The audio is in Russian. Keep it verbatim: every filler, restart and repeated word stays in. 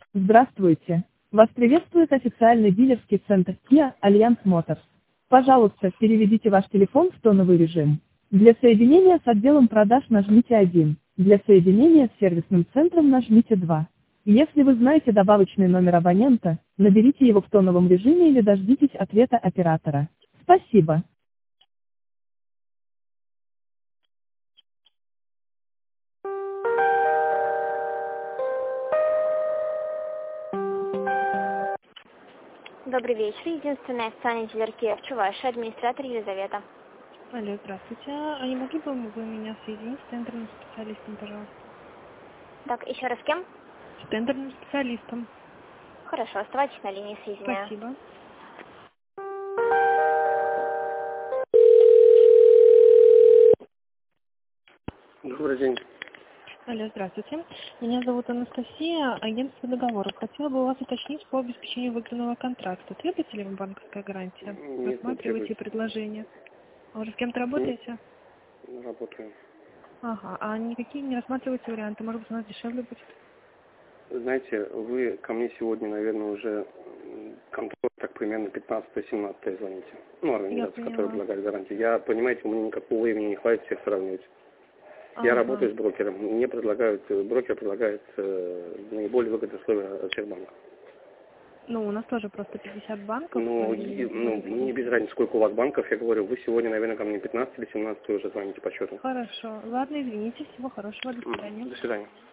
Здравствуйте! Вас приветствует официальный дилерский центр Kia Alliance Motors. Пожалуйста, переведите ваш телефон в тоновый режим. Для соединения с отделом продаж нажмите один. Для соединения с сервисным центром нажмите два. Если вы знаете добавочный номер абонента, наберите его в тоновом режиме или дождитесь ответа оператора. Спасибо. Добрый вечер. Единственная официальная дилер Kia в Чувашии, администратор Елизавета. Алло, здравствуйте. А не могли бы вы меня соединить с тендерным специалистом, пожалуйста? Так, еще раз с кем? С тендерным специалистом. Хорошо, оставайтесь на линии, соединяю. Спасибо. Добрый день. Алло, здравствуйте. Меня зовут Анастасия, агентство договоров. Хотела бы у вас уточнить по обеспечению выигранного контракта. Требуется ли вам банковская гарантия? Нет, Рассматриваете не предложение. А уже с кем-то работаете? Нет, работаю. Ага, а никакие не рассматриваете варианты? Может быть, у нас дешевле будет? Знаете, вы ко мне сегодня, наверное, уже контроль так примерно пятнадцатое-семнадцатое звоните. Ну, организация, которая предлагает гарантию. Я, понимаете, у меня никакого времени не хватит всех сравнивать. Я Ага. работаю с брокером. Мне предлагают, брокер предлагает э, наиболее выгодные условия от всех банков. Ну, у нас тоже просто пятьдесят банков. Ну, и- и- ну, мне без разницы, сколько у вас банков. Я говорю, вы сегодня, наверное, ко мне пятнадцатое или семнадцатое уже звоните по счету. Хорошо. Ладно, извините. Всего хорошего. До свидания. До свидания.